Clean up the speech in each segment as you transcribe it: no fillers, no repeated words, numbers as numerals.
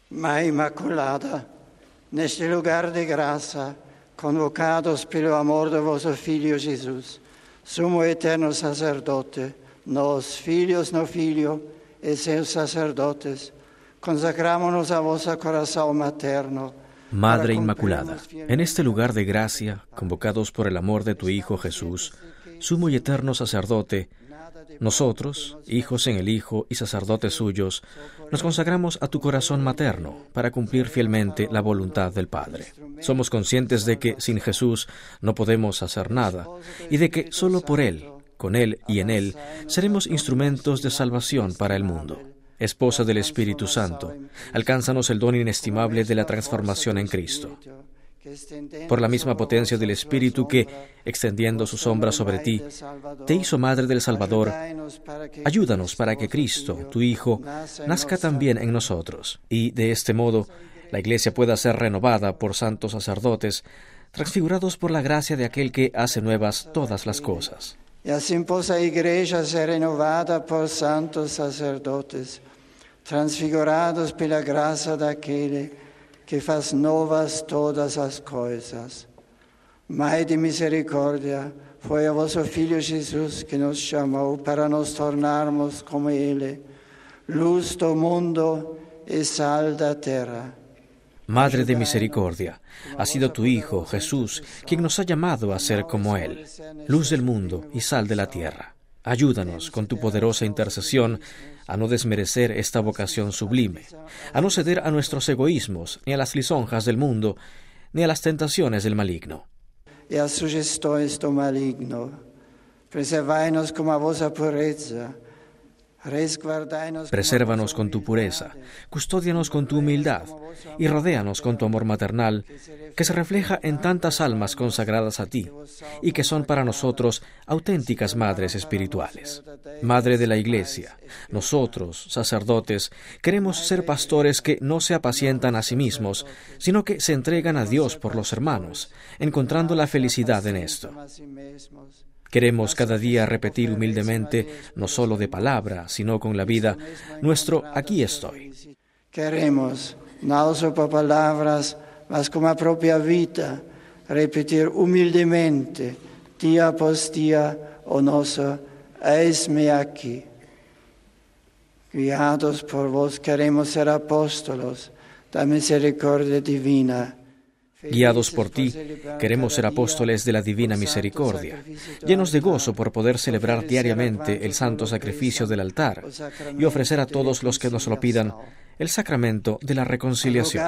Ma Inmaculada, neste lugar de graça, convocados pelo amor de vosso Filho Jesus, sumo eterno sacerdote, nós, filhos no Filho e seus sacerdotes, consagrámonos a vosso coração materno. Madre Inmaculada, en este lugar de gracia, convocados por el amor de tu Hijo Jesús, sumo y eterno sacerdote, nosotros, hijos en el Hijo y sacerdotes suyos, nos consagramos a tu corazón materno para cumplir fielmente la voluntad del Padre. Somos conscientes de que sin Jesús no podemos hacer nada y de que solo por Él, con Él y en Él, seremos instrumentos de salvación para el mundo. Esposa del Espíritu Santo, alcánzanos el don inestimable de la transformación en Cristo. Por la misma potencia del Espíritu que, extendiendo su sombra sobre ti, te hizo Madre del Salvador, ayúdanos para que Cristo, tu Hijo, nazca también en nosotros, y de este modo la Iglesia pueda ser renovada por santos sacerdotes, transfigurados por la gracia de aquel que hace nuevas todas las cosas. E assim possa a Igreja ser renovada por santos sacerdotes, transfigurados pela graça daquele que faz novas todas as coisas. Mãe de misericórdia, foi a vosso Filho Jesus que nos chamou para nos tornarmos como Ele, luz do mundo e sal da terra. Madre de misericordia, ha sido tu Hijo, Jesús, quien nos ha llamado a ser como Él, luz del mundo y sal de la tierra. Ayúdanos, con tu poderosa intercesión, a no desmerecer esta vocación sublime, a no ceder a nuestros egoísmos, ni a las lisonjas del mundo, ni a las tentaciones del maligno. E as sugestões do maligno. Preservai-nos com a vossa pureza. Presérvanos con tu pureza, custódianos con tu humildad y rodéanos con tu amor maternal, que se refleja en tantas almas consagradas a ti y que son para nosotros auténticas madres espirituales. Madre de la Iglesia, nosotros, sacerdotes, queremos ser pastores que no se apacientan a sí mismos, sino que se entregan a Dios por los hermanos, encontrando la felicidad en esto. Queremos cada día repetir humildemente, no solo de palabra, sino con la vida, nuestro aquí estoy. Queremos, não só por palavras, mas com a própria vida, repetir humildemente, dia após dia, o nosso eis-me aqui. Guiados por vos, queremos ser apóstolos da misericórdia divina. Guiados por ti, queremos ser apóstoles de la divina misericordia, llenos de gozo por poder celebrar diariamente el santo sacrificio del altar y ofrecer a todos los que nos lo pidan el sacramento de la reconciliación.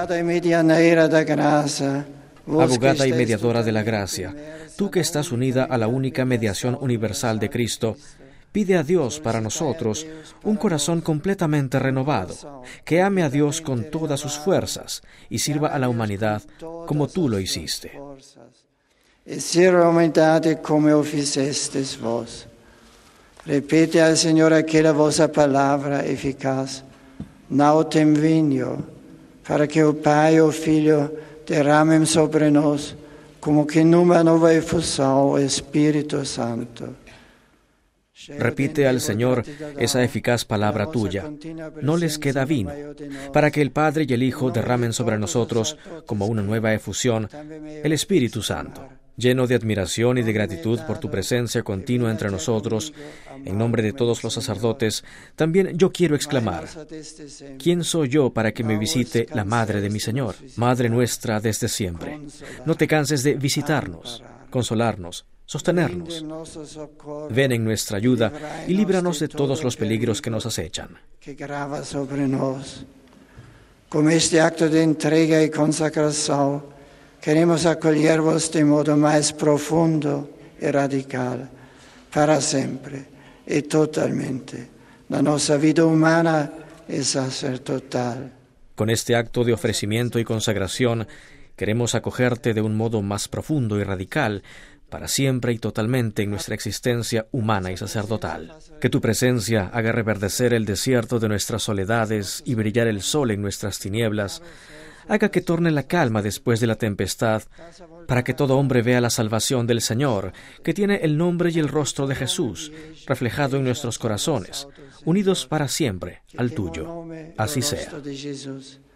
Abogada y mediadora de la gracia, tú que estás unida a la única mediación universal de Cristo, pide a Dios para nosotros un corazón completamente renovado, que ame a Dios con todas sus fuerzas y sirva a la humanidad como tú lo hiciste. E sirva a humanidade como o fizestes vós. Repete al Senhor aquela vossa palavra eficaz, nautem vinho, para que o Pai e o Filho derramem sobre nós, como que numa nova efusão, o Espírito Santo. Repite al Señor esa eficaz palabra tuya. No les queda vino, para que el Padre y el Hijo derramen sobre nosotros, como una nueva efusión, el Espíritu Santo. Lleno de admiración y de gratitud por tu presencia continua entre nosotros, en nombre de todos los sacerdotes, también yo quiero exclamar: ¿quién soy yo para que me visite la Madre de mi Señor, Madre nuestra desde siempre? No te canses de visitarnos, consolarnos, sostenernos. Ven en nuestra ayuda y líbranos de todos los peligros que nos acechan. Que grava sobre nós. Con este acto de entrega y consagración, queremos acolher-vos de modo más profundo y radical, para siempre y totalmente, na nossa vida humana y sacerdotal. Con este acto de ofrecimiento y consagración, queremos acogerte de un modo más profundo y radical, para siempre y totalmente en nuestra existencia humana y sacerdotal. Que tu presencia haga reverdecer el desierto de nuestras soledades y brillar el sol en nuestras tinieblas. Haga que torne la calma después de la tempestad, para que todo hombre vea la salvación del Señor, que tiene el nombre y el rostro de Jesús, reflejado en nuestros corazones, unidos para siempre al tuyo. Así sea.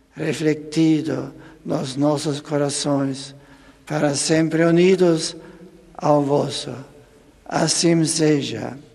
refletido nos nossos corações, para sempre unidos ao vosso. Assim seja.